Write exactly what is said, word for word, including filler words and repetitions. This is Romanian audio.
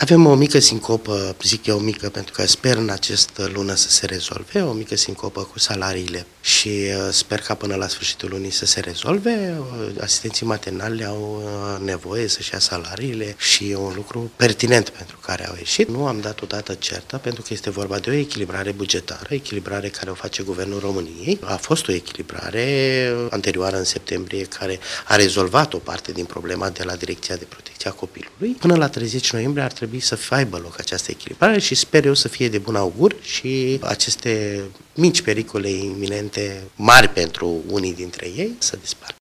Avem o mică sincopă, zic eu mică, pentru că sper în această lună să se rezolve, o mică sincopă cu salariile și sper ca până la sfârșitul lunii să se rezolve. Asistenții maternali au nevoie să-și ia salariile și e un lucru pertinent pentru care au ieșit. Nu am dat o dată certă pentru că este vorba de o echilibrare bugetară, echilibrare care o face Guvernul României. A fost o echilibrare anterioară în septembrie care a rezolvat o parte din problema de la Direcția de Protecție a Copilului. Până la treizeci noiembrie ar trebui să aibă loc această echilibrare și sper eu să fie de bun augur și aceste mici pericole iminente, mari pentru unii dintre ei, să dispar.